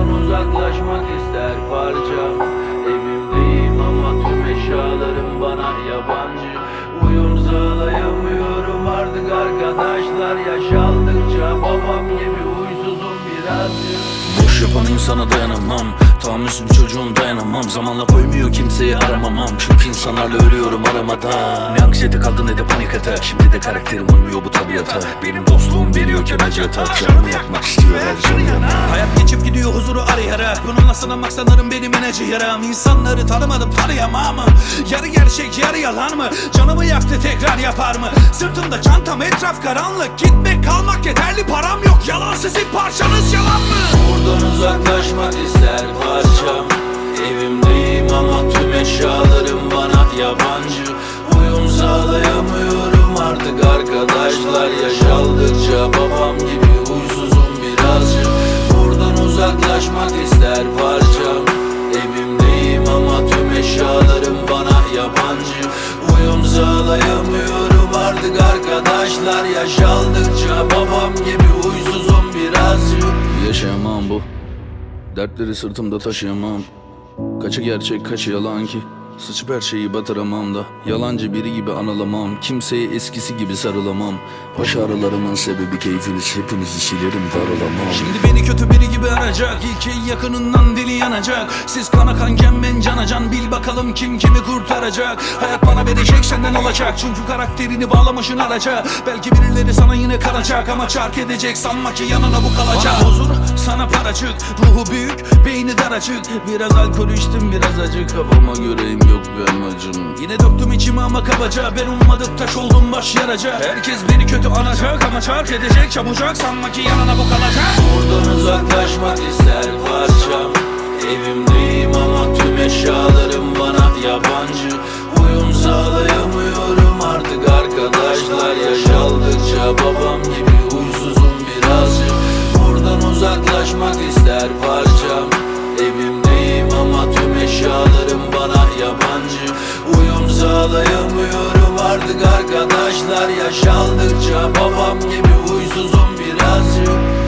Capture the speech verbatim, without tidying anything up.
Buradan uzaklaşmak ister parçam. Evimdeyim ama tüm eşyalarım bana yabancı. Uyum sağlayamıyorum artık arkadaşlar. Yaş aldıkça babam gibi huysuzum birazcık. Boş yapan insana dayanamam. Tahammülsüz bir çocuğum dayanamam. Zamanla koymuyor kimseyi aramamam. Çünkü insanlarla ölüyorum aramadan. Ne anksiyete kaldı ne de panik atak. Şimdi de karakterim uymuyor bu tabiata. Benim dostluğum veriyorken acı atak. Canımı yakmak istiyor her canı yana. Hayat geçip gidiyor huzuru arayarak. Bununla sınamak sanırım benim en acı yaram. İnsanları tanımadım tanıyamam mı? Yarı gerçek yarı yalan mı? Canımı yaktı tekrar yapar mı? Sırtımda çantam etraf karanlık. Gitmek kalmak yeterli param yok. Yalan sizin parçanız yalan mı? Buradan uzaklaşmak ister parçam. Evimdeyim ama tüm eşyalarım bana yabancı. Uyum sağlayamıyorum artık arkadaşlar. Yaş aldıkça babam gibi huysuzum birazcık. Buradan uzaklaşmak ister parçam. Evimdeyim ama tüm eşyalarım bana yabancı. Uyum sağlayamıyorum artık arkadaşlar. Yaş aldıkça babam gibi huysuzum birazcık. Yaşayamam bu dertleri sırtımda taşıyamam. Kaçı gerçek kaçı yalan ki? Sıçıp her şeyi batıramam da. Yalancı biri gibi anılamam. Kimseye eskisi gibi sarılamam. Baş ağrılarımın sebebi keyfiniz. Hepinizi silerim darılamam. Şimdi beni kötü biri gibi arayacak. İlk en yakınından dili yanacak. Siz kana kanken ben canacan. Bil bakalım kim kimi kurtaracak. Hayat bana verecek senden olacak. Çünkü karakterini bağlamışın araca. Belki birileri sana yine kalacak. Ama çark edecek sanma ki yanına bu kalacak. Bana huzur sana paracık. Ruhu büyük beyni daracık. Biraz alkol içtim biraz acı. Kafama göreyim yok bir amacım. Yine döktüm içime ama kabaca. Ben ummadık taş oldum baş yaraca. Herkes beni kötü anacak ama çark edecek çabucak. Sanma ki yanına bu kalacak. Buradan uzaklaşmak ister parçam. Evimdeyim ama tüm eşyalarım bana yabancı. Uyum sağlayamıyorum artık arkadaşlar. Yaş aldıkça babam gibi huysuzum birazcık. Buradan uzaklaşmak ister parçam. Evimdeyim ama tüm eşyalarım bana yabancı. Uyum sağlayamıyorum artık arkadaşlar. Yaş aldıkça babam gibi huysuzum birazcık.